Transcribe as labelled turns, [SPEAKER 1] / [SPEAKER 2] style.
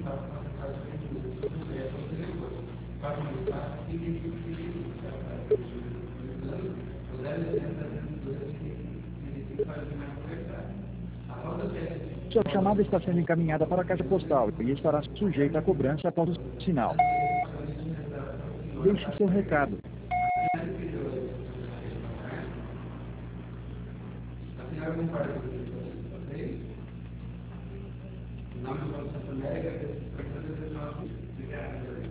[SPEAKER 1] Sua chamada está sendo encaminhada para a caixa postal e estará sujeita a cobrança após o sinal. Deixe seu recado. Não,